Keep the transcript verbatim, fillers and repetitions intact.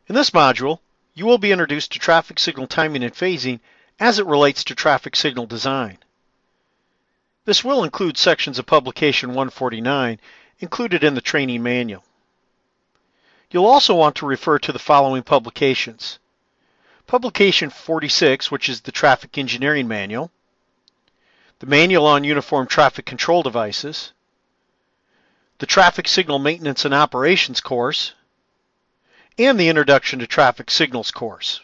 In this module, you will be introduced to traffic signal timing and phasing as it relates to traffic signal design. This will include sections of Publication one forty-nine included in the training manual. You'll also want to refer to the following publications: Publication forty-six, which is the Traffic Engineering Manual, the Manual on Uniform Traffic Control Devices, the Traffic Signal Maintenance and Operations course, and the Introduction to Traffic Signals course.